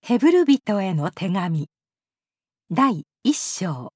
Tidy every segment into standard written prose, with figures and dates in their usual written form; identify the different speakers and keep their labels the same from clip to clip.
Speaker 1: ヘブル人への手紙第一章。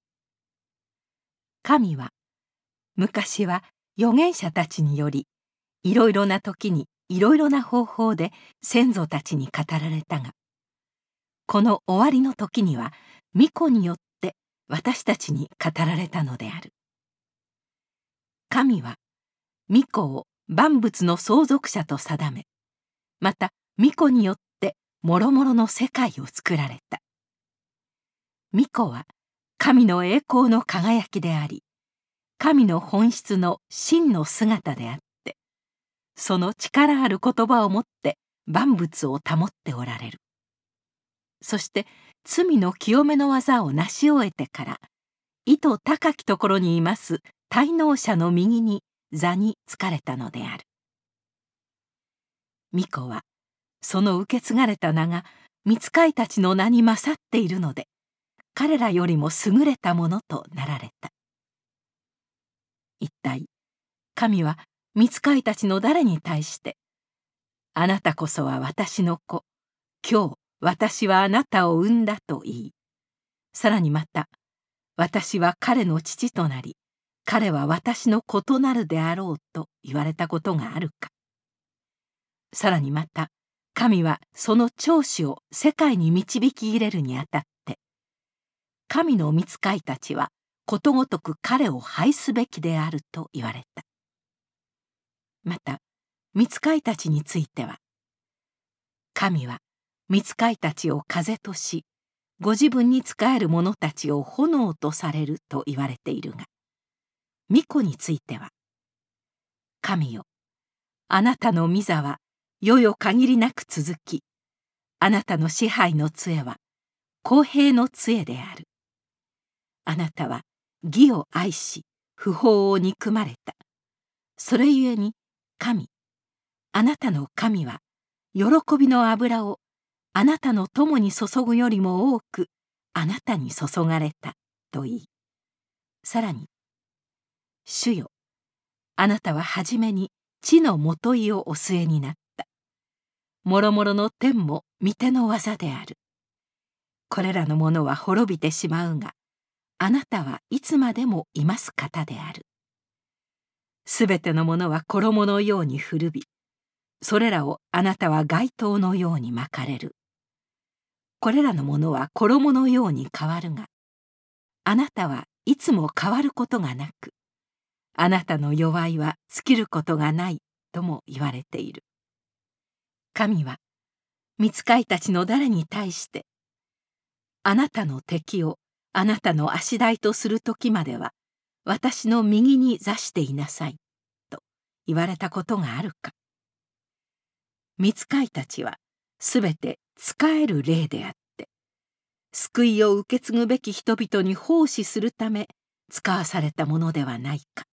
Speaker 1: 神は昔は預言者たちによりいろいろな時にいろいろな方法で先祖たちに語られたが、この終わりの時には御子によって私たちに語られたのである。神は御子を万物の相続者と定め、また御子によってもろもろの世界を作られた。御子は神の栄光の輝きであり、神の本質の真の姿であって、その力ある言葉をもって万物を保っておられる。そして罪の清めの技を成し終えてから、意図高きところにいます滞納者の右に座につかれたのである。御子はその受け継がれた名が御使いたちの名に勝っているので、彼らよりも優れたものとなられた。一体神は御使いたちの誰に対して、あなたこそは私の子、今日私はあなたを産んだと言い、さらにまた私は彼の父となり、彼は私の子となるであろうと言われたことがあるか。さらにまた神はその長子を世界に導き入れるにあたって、神の御使いたちはことごとく彼を拝すべきであると言われた。また御使いたちについては、神は御使いたちを風とし、ご自分に仕える者たちを炎とされると言われているが、御子については、神よ、あなたの御座は世々限りなく続き、あなたの支配の杖は公平の杖である。あなたは義を愛し、不法を憎まれた。それゆえに神、あなたの神は喜びの油をあなたの友に注ぐよりも多くあなたに注がれたと言い、さらに、主よ、あなたははじめに地のもといをお据えになった。もろもろの天も御手の技である。これらのものは滅びてしまうが、あなたはいつまでもいます方である。すべてのものは衣のように古び、それらをあなたは街灯のように巻かれる。これらのものは衣のように変わるが、あなたはいつも変わることがなく、あなたの弱いは尽きることがないとも言われている。神は御使いたちの誰に対して、あなたの敵をあなたの足台とする時までは私の右に座していなさいと言われたことがあるか。御使いたちはすべて仕える霊であって、救いを受け継ぐべき人々に奉仕するため使わされたものではないか。